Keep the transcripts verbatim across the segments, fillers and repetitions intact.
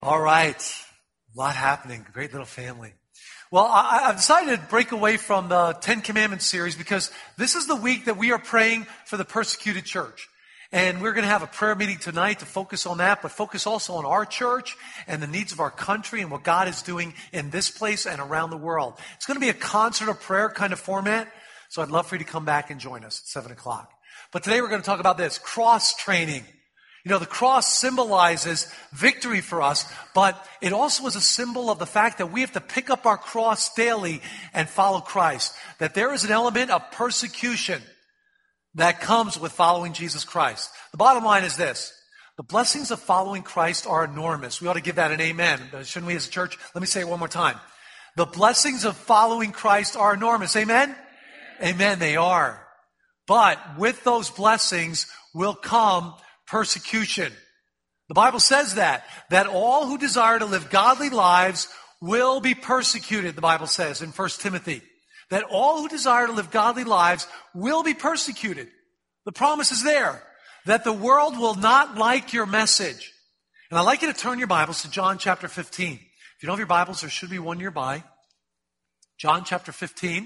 All right. A lot happening. Great little family. Well, I, I've decided to break away from the Ten Commandments series because this is the week that we are praying for the persecuted church. And we're going to have a prayer meeting tonight to focus on that, but focus also on our church and the needs of our country and what God is doing in this place and around the world. It's going to be a concert of prayer kind of format, so I'd love for you to come back and join us at seven o'clock. But today we're going to talk about this, cross training. You know, the cross symbolizes victory for us, but it also is a symbol of the fact that we have to pick up our cross daily and follow Christ. That there is an element of persecution that comes with following Jesus Christ. The bottom line is this. The blessings of following Christ are enormous. We ought to give that an amen. Shouldn't we as a church? Let me say it one more time. The blessings of following Christ are enormous. Amen? Amen, amen they are. But with those blessings will come persecution. The Bible says that, that all who desire to live godly lives will be persecuted, the Bible says in First Timothy. That all who desire to live godly lives will be persecuted. The promise is there, that the world will not like your message. And I'd like you to turn your Bibles to John chapter fifteen. If you don't have your Bibles, there should be one nearby. John chapter fifteen.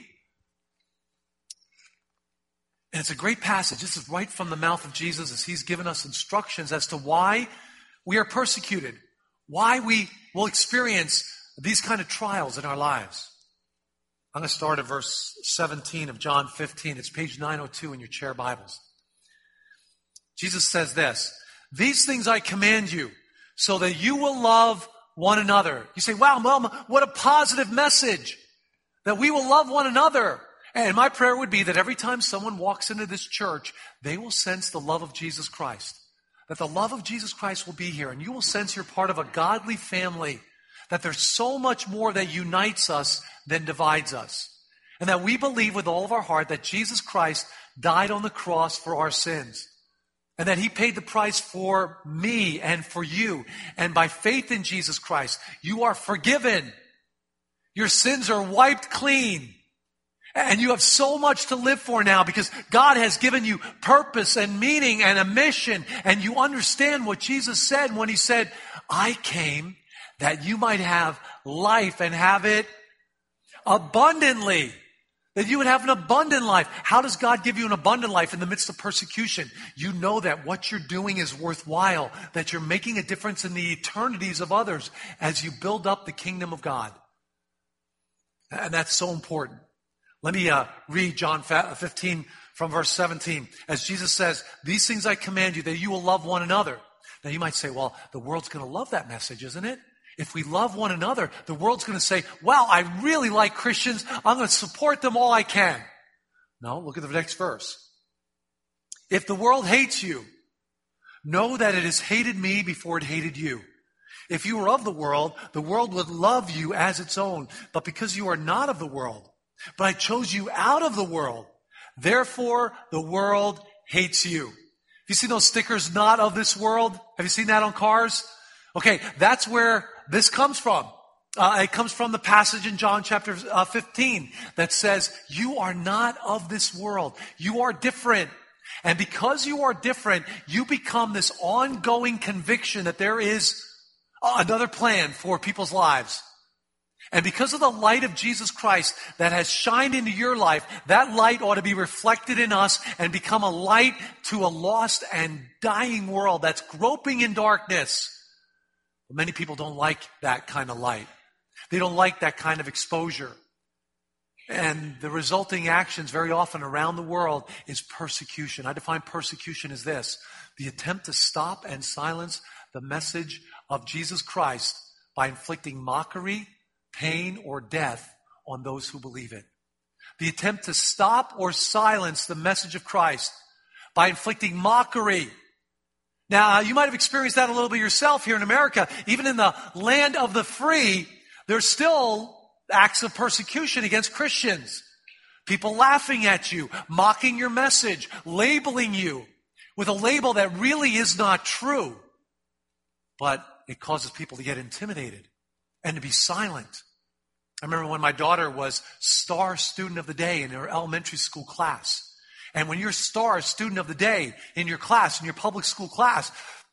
And it's a great passage. This is right from the mouth of Jesus as he's given us instructions as to why we are persecuted, why we will experience these kind of trials in our lives. I'm going to start at verse seventeen of John fifteen. It's page nine oh two in your chair Bibles. Jesus says this, "These things I command you so that you will love one another." You say, wow, Mom, what a positive message that we will love one another. And my prayer would be that every time someone walks into this church, they will sense the love of Jesus Christ. That the love of Jesus Christ will be here. And you will sense you're part of a godly family. That there's so much more that unites us than divides us. And that we believe with all of our heart that Jesus Christ died on the cross for our sins. And that he paid the price for me and for you. And by faith in Jesus Christ, you are forgiven. Your sins are wiped clean. And you have so much to live for now because God has given you purpose and meaning and a mission. And you understand what Jesus said when he said, I came that you might have life and have it abundantly. That you would have an abundant life. How does God give you an abundant life in the midst of persecution? You know that what you're doing is worthwhile. That you're making a difference in the eternities of others as you build up the kingdom of God. And that's so important. Let me uh, read John fifteen from verse seventeen. As Jesus says, these things I command you, that you will love one another. Now you might say, well, the world's going to love that message, isn't it? If we love one another, the world's going to say, wow, I really like Christians. I'm going to support them all I can. No, look at the next verse. If the world hates you, know that it has hated me before it hated you. If you were of the world, the world would love you as its own. But because you are not of the world, but I chose you out of the world. Therefore, the world hates you. Have you seen those stickers, not of this world? Have you seen that on cars? Okay, that's where this comes from. Uh, it comes from the passage in John chapter uh, fifteen that says, you are not of this world. You are different. And because you are different, you become this ongoing conviction that there is another plan for people's lives. And because of the light of Jesus Christ that has shined into your life, that light ought to be reflected in us and become a light to a lost and dying world that's groping in darkness. But many people don't like that kind of light. They don't like that kind of exposure. And the resulting actions very often around the world is persecution. I define persecution as this: the attempt to stop and silence the message of Jesus Christ by inflicting mockery, pain, or death on those who believe it. The attempt to stop or silence the message of Christ by inflicting mockery. Now, you might have experienced that a little bit yourself here in America. Even in the land of the free, there's still acts of persecution against Christians. People laughing at you, mocking your message, labeling you with a label that really is not true. But it causes people to get intimidated and to be silent. I remember when my daughter was star student of the day in her elementary school class. And when you're star student of the day in your class, in your public school class,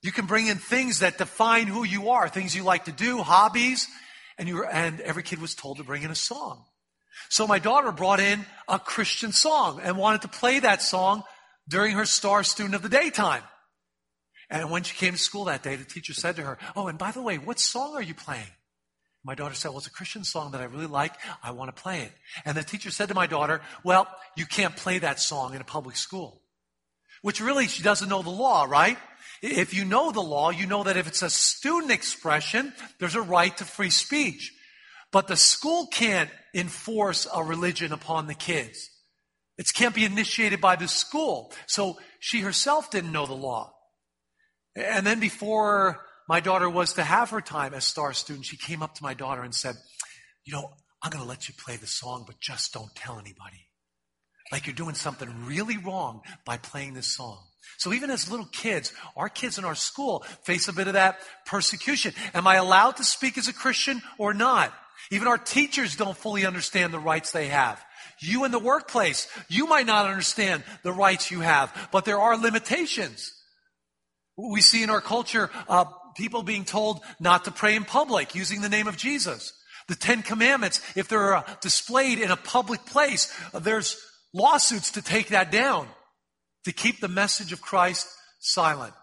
You can bring in things that define who you are, things you like to do, hobbies, and you were, and every kid was told to bring in a song. So my daughter brought in a Christian song and wanted to play that song during her Star Student of the Day time. And when she came to school that day, the teacher said to her, "Oh, and by the way, what song are you playing?" My daughter said, "Well, it's a Christian song that I really like. I want to play it." And the teacher said to my daughter, "Well, you can't play that song in a public school." Which really, she doesn't know the law, right? If you know the law, you know that if it's a student expression, there's a right to free speech. But the school can't enforce a religion upon the kids. It can't be initiated by the school. So she herself didn't know the law. And then before my daughter was to have her time as Star Student, she came up to my daughter and said, "You know, I'm going to let you play the song, but just don't tell anybody. Like you're doing something really wrong by playing this song." So even as little kids, our kids in our school face a bit of that persecution. Am I allowed to speak as a Christian or not? Even our teachers don't fully understand the rights they have. You in the workplace, you might not understand the rights you have, but there are limitations. We see in our culture uh, people being told not to pray in public using the name of Jesus. The Ten Commandments, if they're uh, displayed in a public place, uh, there's lawsuits to take that down, to keep the message of Christ silent.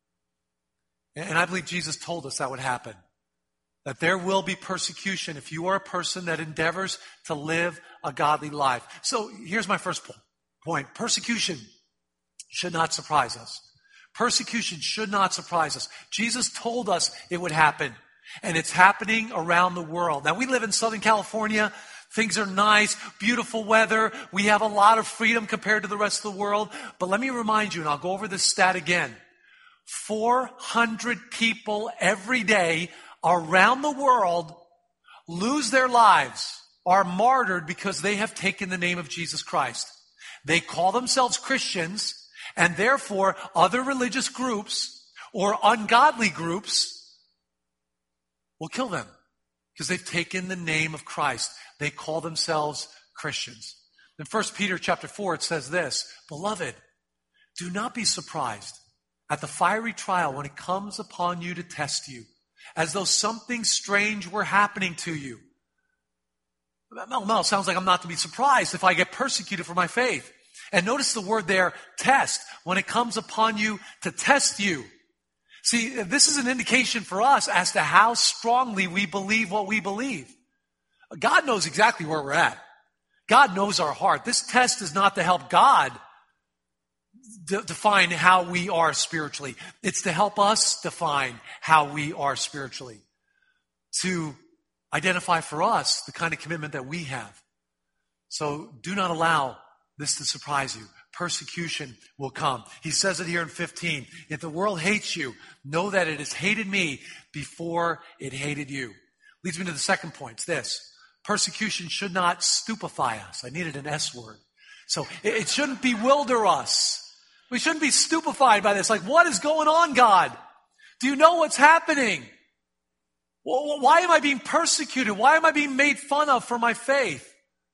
And I believe Jesus told us that would happen. That there will be persecution if you are a person that endeavors to live a godly life. So here's my first point. Persecution should not surprise us. Persecution should not surprise us. Jesus told us it would happen, and it's happening around the world. Now, we live in Southern California. Things are nice, beautiful weather. We have a lot of freedom compared to the rest of the world. But let me remind you, and I'll go over this stat again. four hundred people every day around the world lose their lives, are martyred because they have taken the name of Jesus Christ. They call themselves Christians, and therefore other religious groups or ungodly groups will kill them because they've taken the name of Christ. They call themselves Christians. In First Peter chapter four, it says this, "Beloved, do not be surprised at the fiery trial when it comes upon you to test you, as though something strange were happening to you." No, no, it sounds like I'm not to be surprised if I get persecuted for my faith. And notice the word there, test, when it comes upon you to test you. See, this is an indication for us as to how strongly we believe what we believe. God knows exactly where we're at. God knows our heart. This test is not to help God de- define how we are spiritually. It's to help us define how we are spiritually. To identify for us the kind of commitment that we have. So do not allow this to surprise you. Persecution will come. He says it here in fifteen. If the world hates you, know that it has hated me before it hated you. Leads me to the second point. It's this. Persecution should not stupefy us. I needed an S word. So it, it shouldn't bewilder us. We shouldn't be stupefied by this. Like, what is going on, God? Do you know what's happening? Well, why am I being persecuted? Why am I being made fun of for my faith?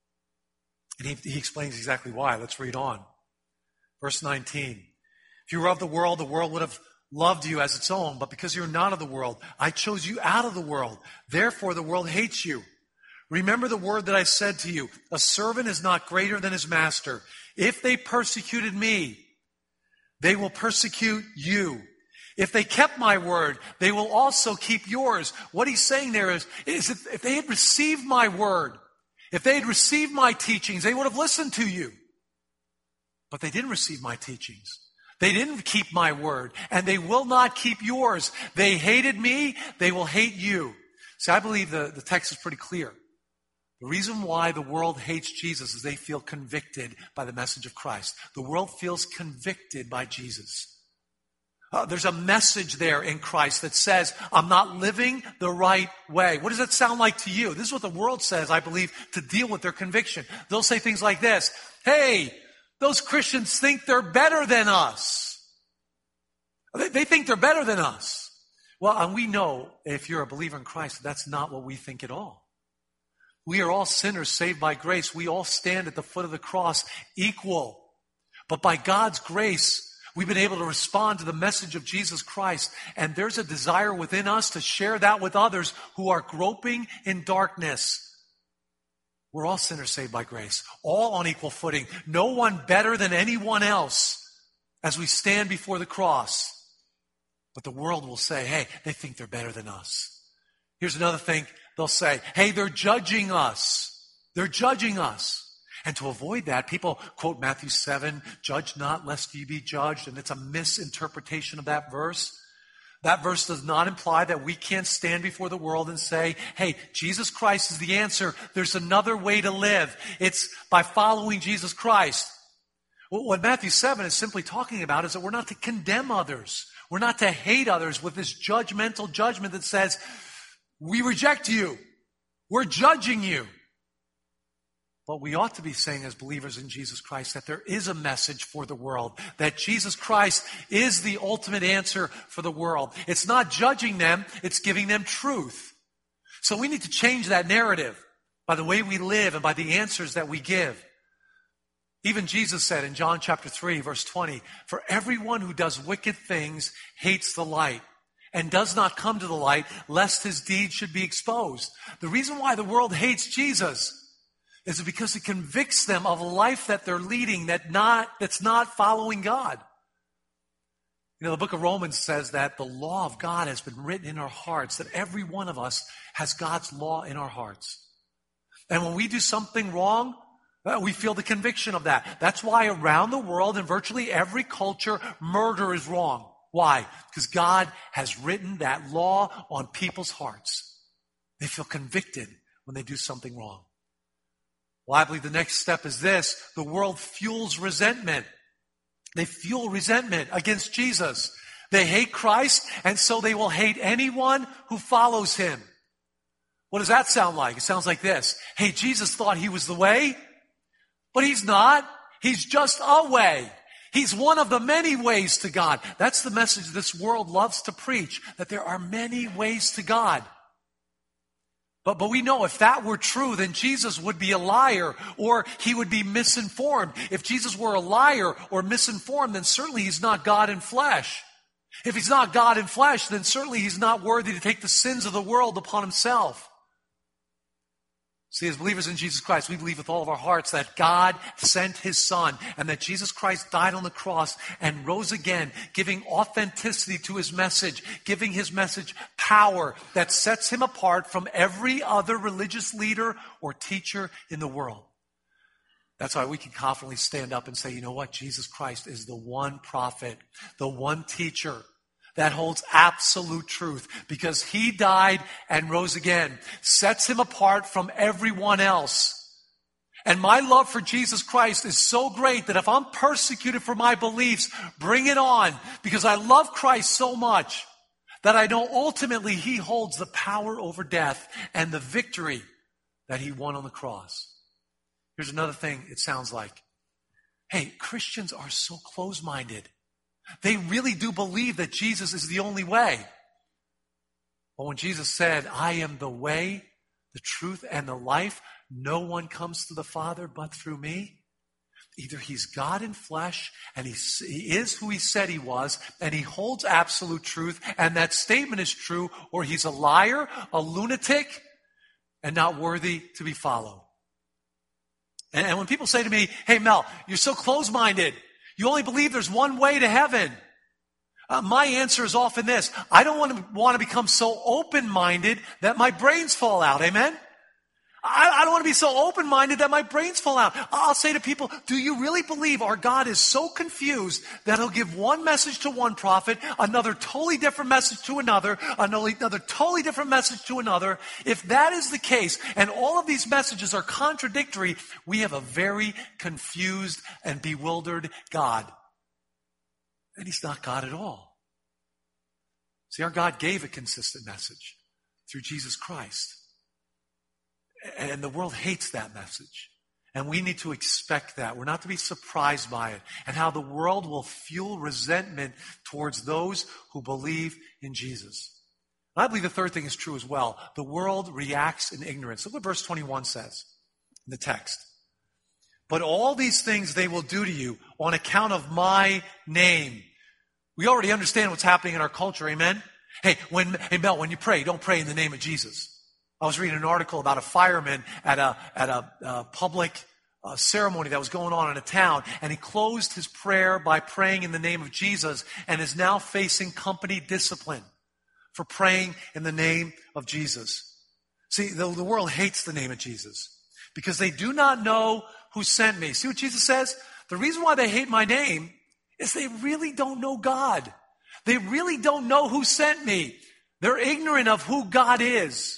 And he, he explains exactly why. Let's read on. Verse nineteen. If you were of the world, the world would have loved you as its own. But because you're not of the world, I chose you out of the world. Therefore, the world hates you. Remember the word that I said to you. A servant is not greater than his master. If they persecuted me, they will persecute you. If they kept my word, they will also keep yours. What he's saying there is, is if, if they had received my word, if they had received my teachings, they would have listened to you. But they didn't receive my teachings. They didn't keep my word, and they will not keep yours. They hated me, they will hate you. See, I believe the, the text is pretty clear. The reason why the world hates Jesus is they feel convicted by the message of Christ. The world feels convicted by Jesus. Uh, there's a message there in Christ that says, I'm not living the right way. What does that sound like to you? This is what the world says, I believe, to deal with their conviction. They'll say things like this. Hey, those Christians think they're better than us. They, they think they're better than us. Well, and we know, if you're a believer in Christ, that's not what we think at all. We are all sinners saved by grace. We all stand at the foot of the cross equal. But by God's grace, We've been able to respond to the message of Jesus Christ, and there's a desire within us to share that with others who are groping in darkness. We're all sinners saved by grace, all on equal footing, no one better than anyone else as we stand before the cross. But the world will say, hey, they think they're better than us. Here's another thing they'll say, hey, they're judging us. They're judging us. And to avoid that, people quote Matthew seven, judge not lest ye be judged, and it's a misinterpretation of that verse. That verse does not imply that we can't stand before the world and say, hey, Jesus Christ is the answer. There's another way to live. It's by following Jesus Christ. What Matthew seven is simply talking about is that we're not to condemn others. We're not to hate others with this judgmental judgment that says, we reject you. We're judging you. But we ought to be saying as believers in Jesus Christ that there is a message for the world, that Jesus Christ is the ultimate answer for the world. It's not judging them, it's giving them truth. So we need to change that narrative by the way we live and by the answers that we give. Even Jesus said in John chapter three, verse twenty, for everyone who does wicked things hates the light and does not come to the light lest his deeds should be exposed. The reason why the world hates Jesus is because it convicts them of a life that they're leading that not, that's not following God. You know, the book of Romans says that the law of God has been written in our hearts, that every one of us has God's law in our hearts. And when we do something wrong, uh, we feel the conviction of that. That's why around the world, in virtually every culture, murder is wrong. Why? Because God has written that law on people's hearts. They feel convicted when they do something wrong. Well, I believe the next step is this. The world fuels resentment. They fuel resentment against Jesus. They hate Christ, and so they will hate anyone who follows him. What does that sound like? It sounds like this. Hey, Jesus thought he was the way, but he's not. He's just a way. He's one of the many ways to God. That's the message this world loves to preach, that there are many ways to God. But, but we know if that were true, then Jesus would be a liar or he would be misinformed. If Jesus were a liar or misinformed, then certainly he's not God in flesh. If he's not God in flesh, then certainly he's not worthy to take the sins of the world upon himself. See, as believers in Jesus Christ, we believe with all of our hearts that God sent his Son and that Jesus Christ died on the cross and rose again, giving authenticity to his message, giving his message power that sets him apart from every other religious leader or teacher in the world. That's why we can confidently stand up and say, you know what? Jesus Christ is the one prophet, the one teacher that holds absolute truth because he died and rose again, sets him apart from everyone else. And my love for Jesus Christ is so great that if I'm persecuted for my beliefs, bring it on, because I love Christ so much that I know ultimately he holds the power over death and the victory that he won on the cross. Here's another thing it sounds like. Hey, Christians are so close-minded. They really do believe that Jesus is the only way. But when Jesus said, I am the way, the truth, and the life, no one comes to the Father but through me. Either he's God in flesh, and he, he is who he said he was, and he holds absolute truth, and that statement is true, or he's a liar, a lunatic, and not worthy to be followed. And, and when people say to me, hey Mel, you're so close-minded, you only believe there's one way to heaven. Uh, my answer is often this. I don't want to want to become so open-minded that my brains fall out. Amen? I, I don't want to be so open-minded that my brains fall out. I'll say to people, do you really believe our God is so confused that he'll give one message to one prophet, another totally different message to another, another, another totally different message to another? If that is the case, and all of these messages are contradictory, we have a very confused and bewildered God. And he's not God at all. See, our God gave a consistent message through Jesus Christ. And the world hates that message. And we need to expect that. We're not to be surprised by it. And how the world will fuel resentment towards those who believe in Jesus. And I believe the third thing is true as well. The world reacts in ignorance. Look what verse twenty-one says in the text. But all these things they will do to you, on account of my name. We already understand what's happening in our culture, amen? Hey, when, hey Mel, when you pray, don't pray in the name of Jesus. I was reading an article about a fireman at a, at a, a public uh, ceremony that was going on in a town, and he closed his prayer by praying in the name of Jesus and is now facing company discipline for praying in the name of Jesus. See, the, the world hates the name of Jesus because they do not know who sent me. See what Jesus says? The reason why they hate my name is they really don't know God. They really don't know who sent me. They're ignorant of who God is.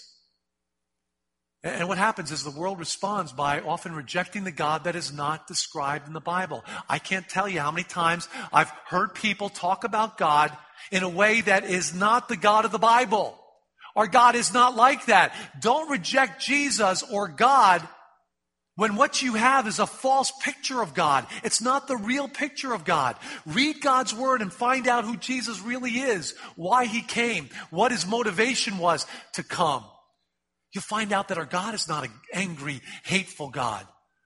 And what happens is the world responds by often rejecting the God that is not described in the Bible. I can't tell you how many times I've heard people talk about God in a way that is not the God of the Bible. Our God is not like that. Don't reject Jesus or God when what you have is a false picture of God. It's not the real picture of God. Read God's Word and find out who Jesus really is, why He came, what His motivation was to come. You'll find out that our God is not an angry, hateful God.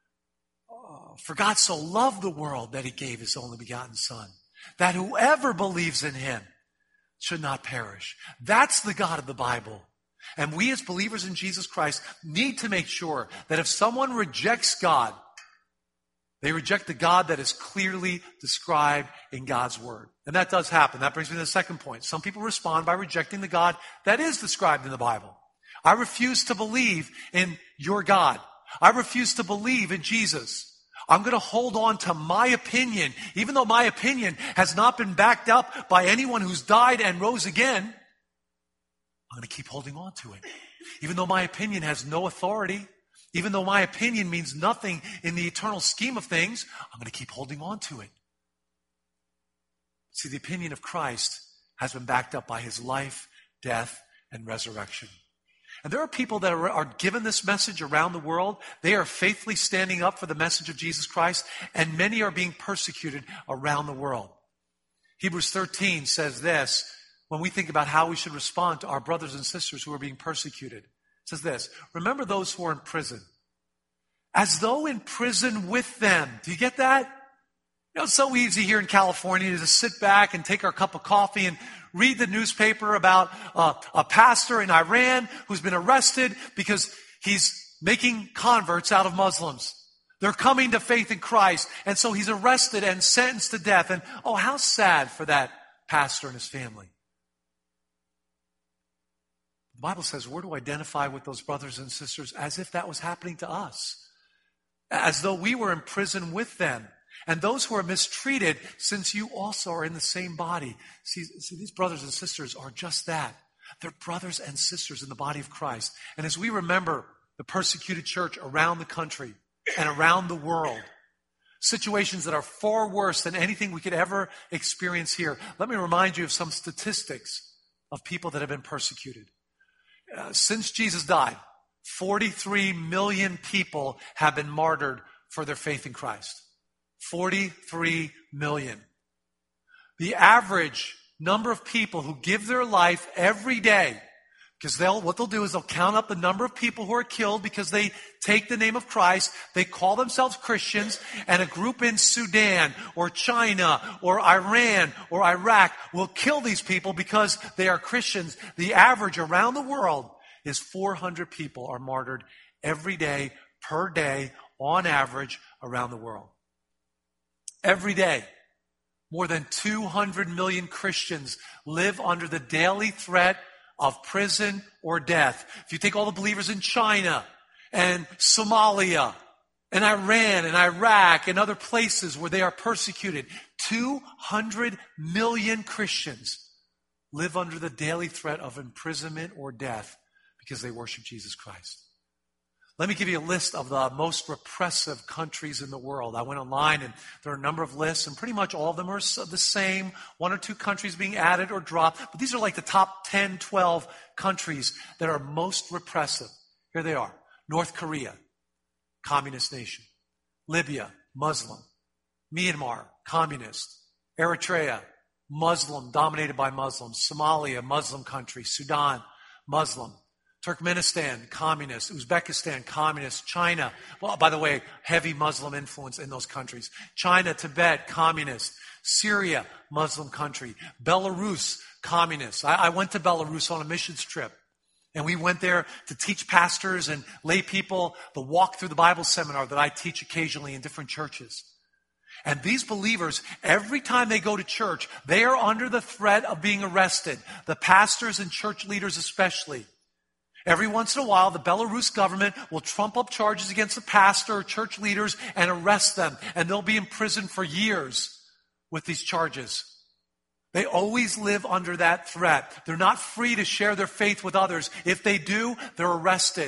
Uh, for God so loved the world that He gave His only begotten Son, that whoever believes in Him should not perish. That's the God of the Bible. And we as believers in Jesus Christ need to make sure that if someone rejects God, they reject the God that is clearly described in God's Word. And that does happen. That brings me to the second point. Some people respond by rejecting the God that is described in the Bible. I refuse to believe in your God. I refuse to believe in Jesus. I'm going to hold on to my opinion, even though my opinion has not been backed up by anyone who's died and rose again. I'm going to keep holding on to it. Even though my opinion has no authority, even though my opinion means nothing in the eternal scheme of things, I'm going to keep holding on to it. See, the opinion of Christ has been backed up by His life, death, and resurrection. And there are people that are, are given this message around the world. They are faithfully standing up for the message of Jesus Christ, and many are being persecuted around the world. Hebrews thirteen says this, when we think about how we should respond to our brothers and sisters who are being persecuted. It says this, remember those who are in prison, as though in prison with them. Do you get that? You know, it's so easy here in California to just sit back and take our cup of coffee and read the newspaper about uh, a pastor in Iran who's been arrested because he's making converts out of Muslims. They're coming to faith in Christ, and so he's arrested and sentenced to death. And oh, how sad for that pastor and his family. The Bible says we're to identify with those brothers and sisters as if that was happening to us, as though we were in prison with them. And those who are mistreated, since you also are in the same body. See, see, these brothers and sisters are just that. They're brothers and sisters in the body of Christ. And as we remember the persecuted church around the country and around the world, situations that are far worse than anything we could ever experience here, let me remind you of some statistics of people that have been persecuted. Uh, since Jesus died, forty-three million people have been martyred for their faith in Christ. forty-three million. The average number of people who give their life every day, because they'll, what they'll do is they'll count up the number of people who are killed because they take the name of Christ, they call themselves Christians, and a group in Sudan or China or Iran or Iraq will kill these people because they are Christians. The average around the world is four hundred people are martyred every day, per day, on average, around the world. Every day, more than two hundred million Christians live under the daily threat of prison or death. If you take all the believers in China and Somalia and Iran and Iraq and other places where they are persecuted, two hundred million Christians live under the daily threat of imprisonment or death because they worship Jesus Christ. Let me give you a list of the most repressive countries in the world. I went online and there are a number of lists, and pretty much all of them are the same. One or two countries being added or dropped. But these are like the top ten, twelve countries that are most repressive. Here they are. North Korea, communist nation. Libya, Muslim. Myanmar, communist. Eritrea, Muslim, dominated by Muslims. Somalia, Muslim country. Sudan, Muslim. Turkmenistan, communist. Uzbekistan, communist. China, well, by the way, heavy Muslim influence in those countries. China, Tibet, communist. Syria, Muslim country. Belarus, communist. I, I went to Belarus on a missions trip. And we went there to teach pastors and lay people the Walk Through the Bible seminar that I teach occasionally in different churches. And these believers, every time they go to church, they are under the threat of being arrested. The pastors and church leaders especially. Every once in a while, the Belarus government will trump up charges against the pastor or church leaders and arrest them. And they'll be in prison for years with these charges. They always live under that threat. They're not free to share their faith with others. If they do, they're arrested.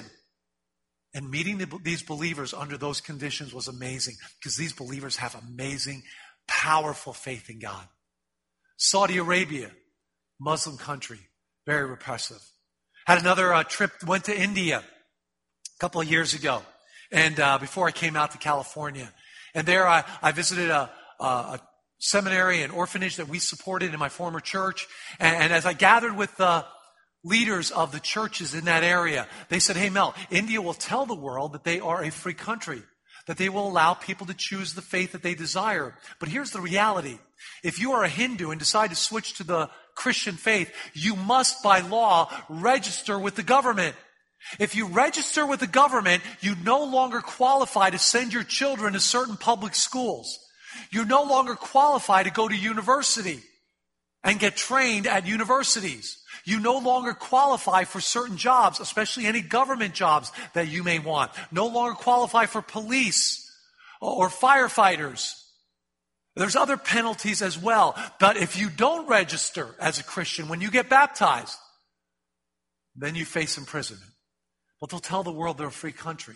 And meeting the, these believers under those conditions was amazing because these believers have amazing, powerful faith in God. Saudi Arabia, Muslim country, very repressive. Had another uh, trip, went to India a couple of years ago, and uh, before I came out to California. And there I, I visited a, a, a seminary and orphanage that we supported in my former church. And, and as I gathered with the leaders of the churches in that area, they said, hey, Mel, India will tell the world that they are a free country, that they will allow people to choose the faith that they desire. But here's the reality. If you are a Hindu and decide to switch to the Christian faith, you must, by law, register with the government. If you register with the government, you no longer qualify to send your children to certain public schools. You no longer qualify to go to university and get trained at universities. You no longer qualify for certain jobs, especially any government jobs that you may want. No longer qualify for police or firefighters. There's other penalties as well. But if you don't register as a Christian when you get baptized, then you face imprisonment. But they'll tell the world they're a free country.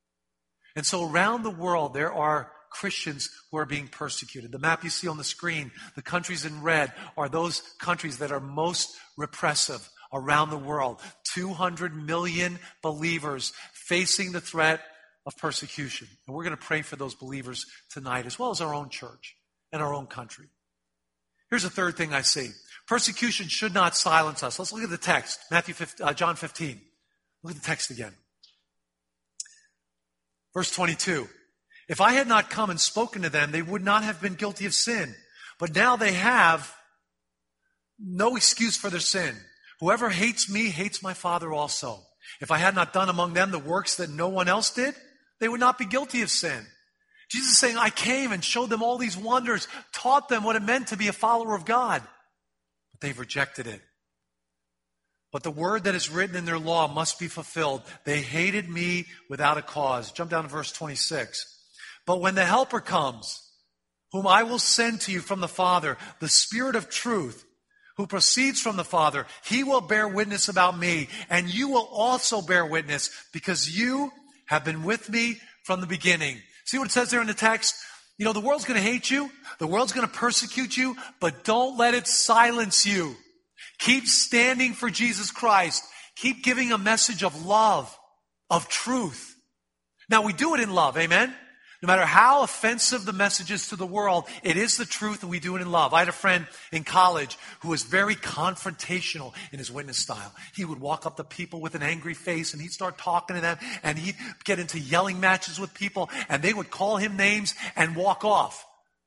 And so around the world, there are Christians who are being persecuted. The map you see on the screen, the countries in red are those countries that are most repressive around the world. two hundred million believers facing the threat of persecution. And we're going to pray for those believers tonight, as well as our own church and our own country. Here's a third thing I see. Persecution should not silence us. Let's look at the text, Matthew fifteen, uh, John fifteen. Look at the text again. Verse twenty-two. If I had not come and spoken to them, they would not have been guilty of sin. But now they have no excuse for their sin. Whoever hates me hates my Father also. If I had not done among them the works that no one else did, they would not be guilty of sin. Jesus is saying, I came and showed them all these wonders, taught them what it meant to be a follower of God. But they've rejected it. But the word that is written in their law must be fulfilled. They hated me without a cause. Jump down to verse twenty-six. But when the Helper comes, whom I will send to you from the Father, the Spirit of truth, who proceeds from the Father, he will bear witness about me, and you will also bear witness, because you have been with me from the beginning. See what it says there in the text? You know, the world's going to hate you. The world's going to persecute you, but don't let it silence you. Keep standing for Jesus Christ. Keep giving a message of love, of truth. Now, we do it in love, amen? No matter how offensive the message is to the world, it is the truth and we do it in love. I had a friend in college who was very confrontational in his witness style. He would walk up to people with an angry face and he'd start talking to them and he'd get into yelling matches with people and they would call him names and walk off.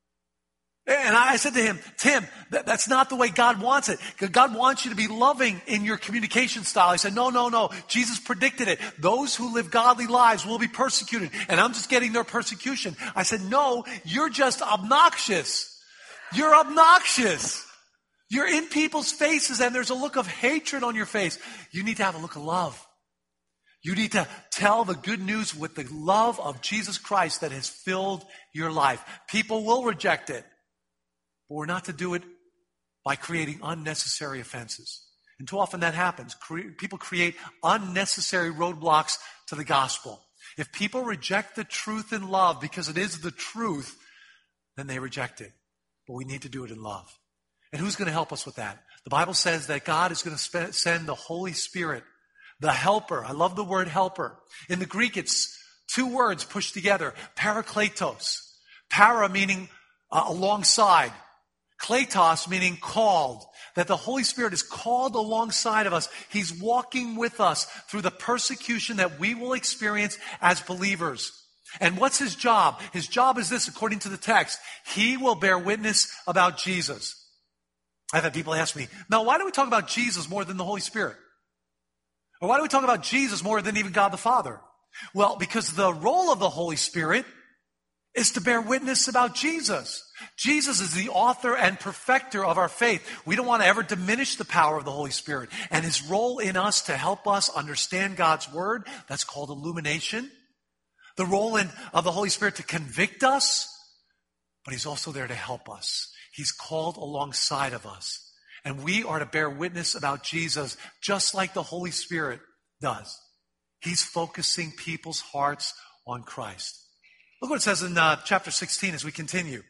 And I said to him, Tim, that, that's not the way God wants it. God wants you to be loving in your communication style. He said, no, no, no. Jesus predicted it. Those who live godly lives will be persecuted. And I'm just getting their persecution. I said, no, you're just obnoxious. You're obnoxious. You're in people's faces and there's a look of hatred on your face. You need to have a look of love. You need to tell the good news with the love of Jesus Christ that has filled your life. People will reject it. But we're not to do it by creating unnecessary offenses. And too often that happens. Cre- people create unnecessary roadblocks to the gospel. If people reject the truth in love because it is the truth, then they reject it. But we need to do it in love. And who's going to help us with that? The Bible says that God is going to sp- send the Holy Spirit, the helper. I love the word helper. In the Greek, it's two words pushed together. Parakletos. Para meaning uh, alongside. Kletos, meaning called, that the Holy Spirit is called alongside of us. He's walking with us through the persecution that we will experience as believers. And what's his job? His job is this, according to the text. He will bear witness about Jesus. I've had people ask me, now why do we talk about Jesus more than the Holy Spirit? Or why do we talk about Jesus more than even God the Father? Well, because the role of the Holy Spirit is to bear witness about Jesus. Jesus is the author and perfecter of our faith. We don't want to ever diminish the power of the Holy Spirit and his role in us to help us understand God's word. That's called illumination. The role in, of the Holy Spirit to convict us, but he's also there to help us. He's called alongside of us. And we are to bear witness about Jesus just like the Holy Spirit does. He's focusing people's hearts on Christ. Look what it says in uh, chapter sixteen as we continue.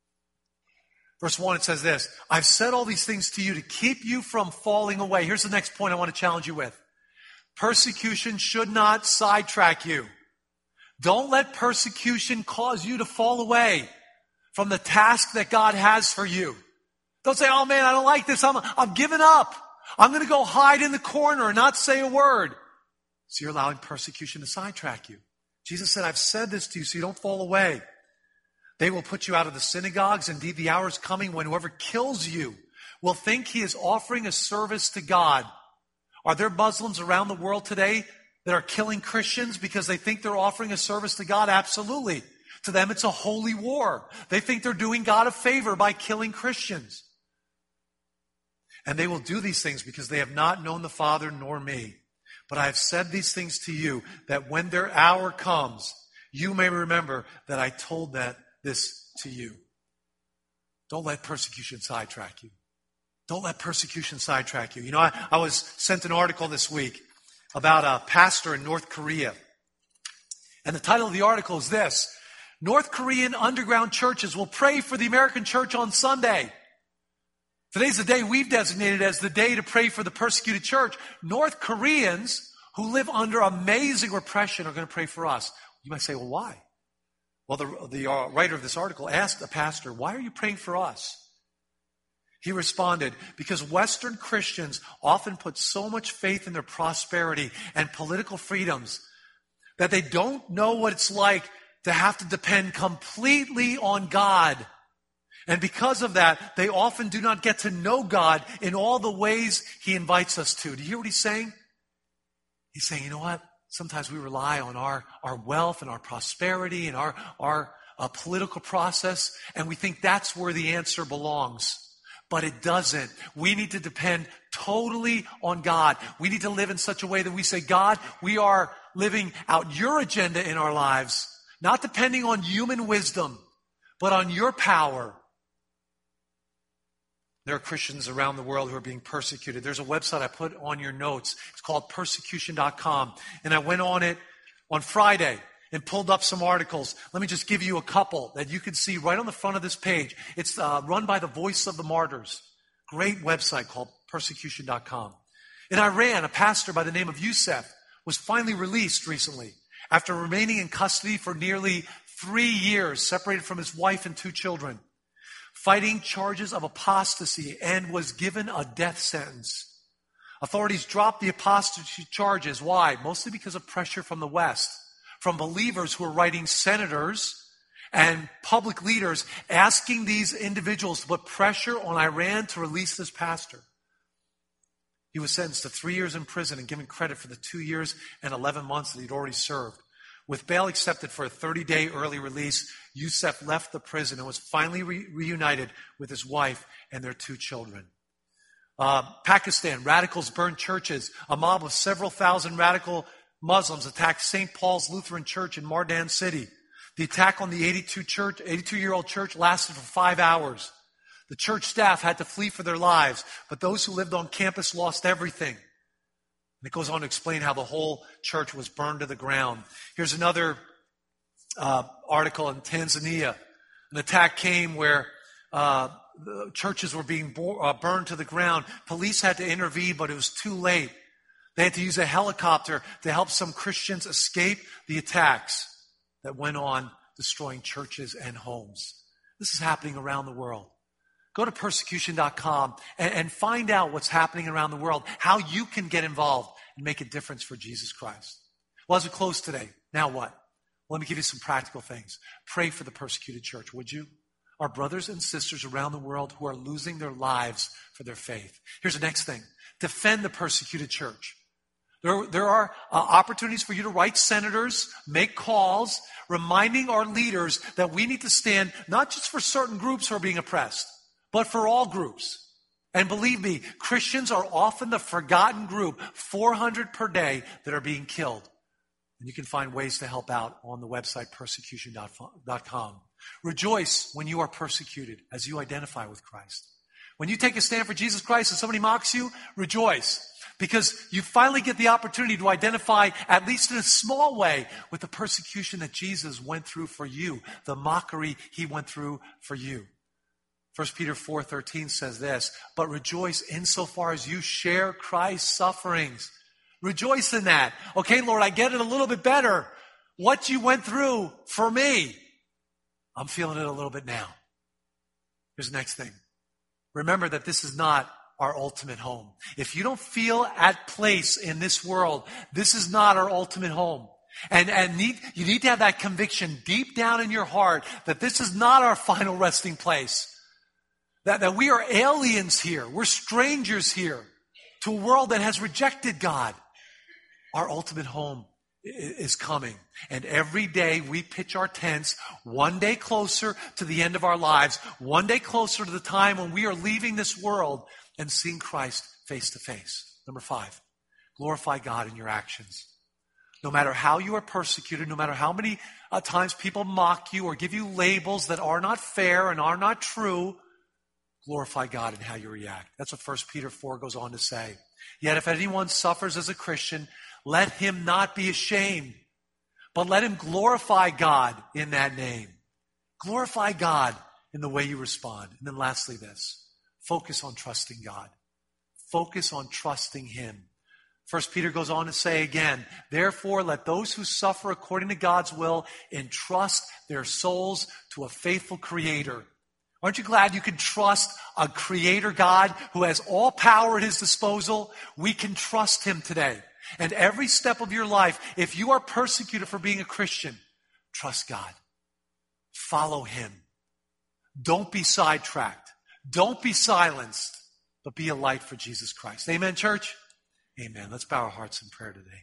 Verse one, it says this, I've said all these things to you to keep you from falling away. Here's the next point I want to challenge you with. Persecution should not sidetrack you. Don't let persecution cause you to fall away from the task that God has for you. Don't say, oh man, I don't like this. I'm, I'm giving up. I'm going to go hide in the corner and not say a word. So you're allowing persecution to sidetrack you. Jesus said, I've said this to you so you don't fall away. They will put you out of the synagogues. Indeed, the hour is coming when whoever kills you will think he is offering a service to God. Are there Muslims around the world today that are killing Christians because they think they're offering a service to God? Absolutely. To them, it's a holy war. They think they're doing God a favor by killing Christians. And they will do these things because they have not known the Father nor me. But I have said these things to you, that when their hour comes, you may remember that I told that this to you. Don't let persecution sidetrack you. Don't let persecution sidetrack you. You know, I, I was sent an article this week about a pastor in North Korea. And the title of the article is this, North Korean underground churches will pray for the American church on Sunday. Today's the day we've designated as the day to pray for the persecuted church. North Koreans who live under amazing repression are going to pray for us. You might say, well, why? Well, the, the uh, writer of this article asked the pastor, why are you praying for us? He responded, because Western Christians often put so much faith in their prosperity and political freedoms that they don't know what it's like to have to depend completely on God. And because of that, they often do not get to know God in all the ways he invites us to. Do you hear what he's saying? He's saying, you know what? Sometimes we rely on our, our wealth and our prosperity and our, our uh, political process, and we think that's where the answer belongs. But it doesn't. We need to depend totally on God. We need to live in such a way that we say, God, we are living out your agenda in our lives, not depending on human wisdom, but on your power. There are Christians around the world who are being persecuted. There's a website I put on your notes. It's called persecution dot com. And I went on it on Friday and pulled up some articles. Let me just give you a couple that you can see right on the front of this page. It's uh, run by the Voice of the Martyrs. Great website called persecution dot com. In Iran, a pastor by the name of Youssef was finally released recently after remaining in custody for nearly three years, separated from his wife and two children, fighting charges of apostasy, and was given a death sentence. Authorities dropped the apostasy charges. Why? Mostly because of pressure from the West, from believers who are writing senators and public leaders asking these individuals to put pressure on Iran to release this pastor. He was sentenced to three years in prison and given credit for the two years and eleven months that he'd already served. With bail accepted for a thirty-day early release, Youssef left the prison and was finally re- reunited with his wife and their two children. Uh, Pakistan, radicals burned churches. A mob of several thousand radical Muslims attacked Saint Paul's Lutheran Church in Mardan City. The attack on the eighty-two church, eighty-two-year-old church lasted for five hours. The church staff had to flee for their lives, but those who lived on campus lost everything. And it goes on to explain how the whole church was burned to the ground. Here's another uh, article in Tanzania. An attack came where uh, the churches were being bo- uh, burned to the ground. Police had to intervene, but it was too late. They had to use a helicopter to help some Christians escape the attacks that went on, destroying churches and homes. This is happening around the world. go to persecution dot com and, and find out what's happening around the world, how you can get involved and make a difference for Jesus Christ. Well, as we close today, now what? Well, let me give you some practical things. Pray for the persecuted church, would you? Our brothers and sisters around the world who are losing their lives for their faith. Here's the next thing. Defend the persecuted church. There, there are uh, opportunities for you to write senators, make calls, reminding our leaders that we need to stand not just for certain groups who are being oppressed, but for all groups. And believe me, Christians are often the forgotten group, four hundred per day, that are being killed. And you can find ways to help out on the website persecution dot com. Rejoice when you are persecuted as you identify with Christ. When you take a stand for Jesus Christ and somebody mocks you, rejoice. Because you finally get the opportunity to identify, at least in a small way, with the persecution that Jesus went through for you, the mockery he went through for you. First Peter four thirteen says this, but rejoice insofar as you share Christ's sufferings. Rejoice in that. Okay, Lord, I get it a little bit better. What you went through for me, I'm feeling it a little bit now. Here's the next thing. Remember that this is not our ultimate home. If you don't feel at place in this world, this is not our ultimate home. And, and need, you need to have that conviction deep down in your heart that this is not our final resting place. That, that we are aliens here. We're strangers here to a world that has rejected God. Our ultimate home is coming. And every day we pitch our tents one day closer to the end of our lives, one day closer to the time when we are leaving this world and seeing Christ face to face. Number five, glorify God in your actions. No matter how you are persecuted, no matter how many uh, times people mock you or give you labels that are not fair and are not true, glorify God in how you react. That's what First Peter four goes on to say. Yet if anyone suffers as a Christian, let him not be ashamed, but let him glorify God in that name. Glorify God in the way you respond. And then lastly this. Focus on trusting God. Focus on trusting Him. First Peter goes on to say again, therefore let those who suffer according to God's will entrust their souls to a faithful Creator. Aren't you glad you can trust a Creator God who has all power at His disposal? We can trust Him today. And every step of your life, if you are persecuted for being a Christian, trust God. Follow Him. Don't be sidetracked. Don't be silenced, but be a light for Jesus Christ. Amen, church? Amen. Let's bow our hearts in prayer today.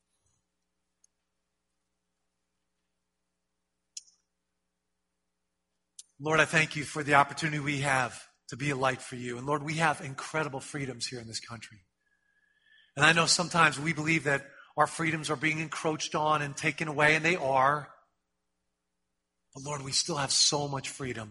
Lord, I thank you for the opportunity we have to be a light for you. And Lord, we have incredible freedoms here in this country. And I know sometimes we believe that our freedoms are being encroached on and taken away, and they are. But Lord, we still have so much freedom.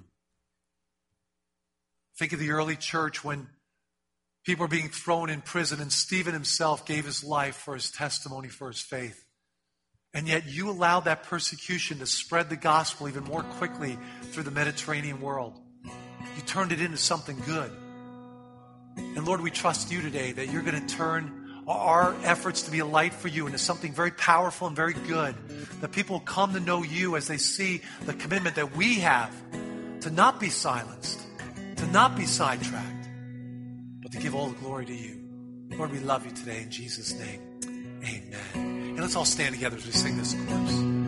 Think of the early church when people were being thrown in prison and Stephen himself gave his life for his testimony, for his faith. And yet you allowed that persecution to spread the gospel even more quickly through the Mediterranean world. You turned it into something good. And Lord, we trust you today that you're going to turn our efforts to be a light for you into something very powerful and very good. That people will come to know you as they see the commitment that we have to not be silenced, to not be sidetracked, but to give all the glory to you. Lord, we love you today in Jesus' name. Amen. And let's all stand together as we sing this chorus.